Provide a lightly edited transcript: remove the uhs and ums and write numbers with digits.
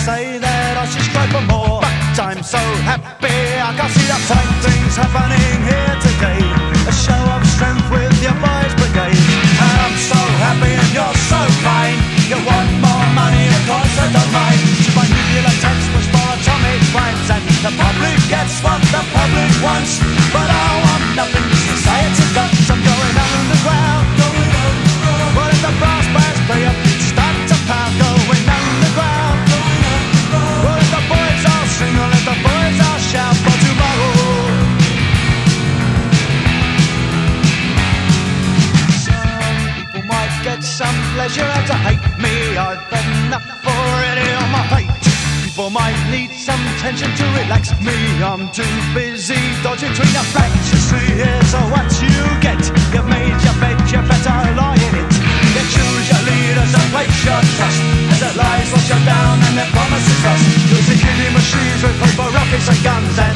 say that I should strive for more, but I'm so happy I can see the fine things happening here today. A show of strength with your boys brigade, and I'm so happy and you're so kind. You want more money, of course I don't mind. My nuclear text was for atomic crimes, and the public gets what the public wants, but I want nothing to society does. I'm going underground. What if the brass bands play up, start to pound, going underground? What if the boys all sing, or let the boys all shout for tomorrow? Some people might get some pleasure out to hate me. I've enough already on my plate. People might need some tension to relax me. I'm too busy dodging between the facts. You see, here's what you get. You've made your bed, you better lie in it. You choose your leaders and place your trust, as the lies wash you down and their promises lost. Using killing machines with paper, rockets and guns, and